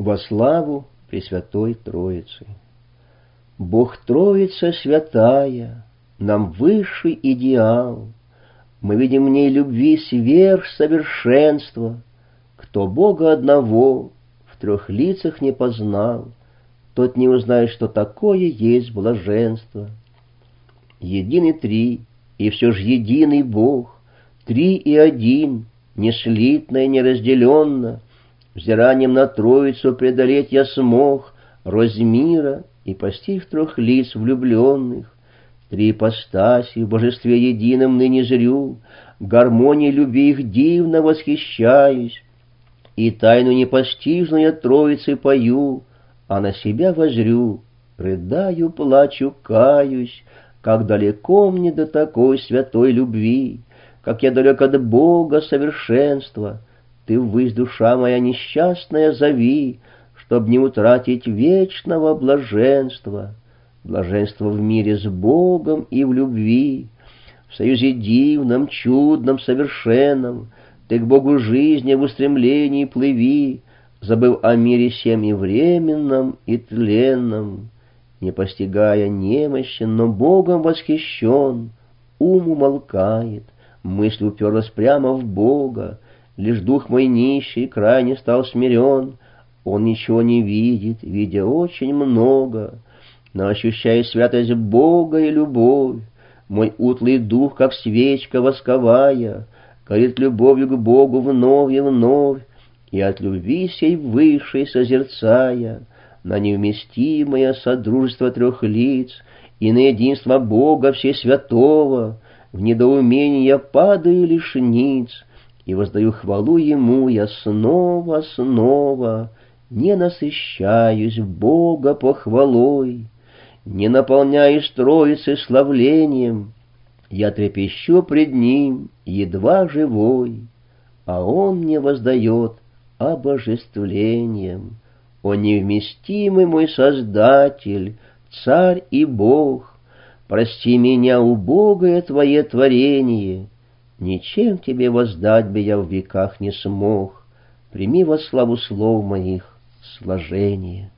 Во славу Пресвятой Троицы. Бог Троица святая, нам высший идеал. Мы видим в ней любви сверхсовершенства. Кто Бога одного в трех лицах не познал, тот не узнает, что такое есть блаженство. Едины три, и все ж единый Бог, три и один, не слитно и не разделенно. Взиранием на Троицу преодолеть я смог рознь мира и постиг трех лиц влюбленных. Три ипостаси в божестве едином ныне жрю, гармонии любви их дивно восхищаюсь, и тайну непостижную Троицы пою, а на себя возрю, рыдаю, плачу, каюсь, как далеко мне до такой святой любви, как я далек от Бога совершенства. Ты ввысь, душа моя несчастная, зови, чтоб не утратить вечного блаженства. Блаженство в мире с Богом и в любви, в союзе дивном, чудном, совершенном. Ты к Богу жизни в устремлении плыви, забыв о мире сем и временном, и тленном. Не постигая немощен, но Богом восхищен, ум умолкает, мысль уперлась прямо в Бога. Лишь дух мой нищий крайне стал смирен, он ничего не видит, видя очень много, но ощущая святость Бога и любовь, мой утлый дух, как свечка восковая, горит любовью к Богу вновь и вновь, и от любви сей высшей созерцая на невместимое содружество трех лиц и на единство Бога Всесвятого, в недоумении я падаю лишь ниц, и воздаю хвалу Ему я снова, не насыщаюсь Бога похвалой, не наполняюсь Троицы славлением, я трепещу пред Ним, едва живой, а Он мне воздает обожествлением. О невместимый мой Создатель, Царь и Бог, прости меня, убогое Твое творение, ничем Тебе воздать бы я в веках не смог. Прими во славу слов моих сложение.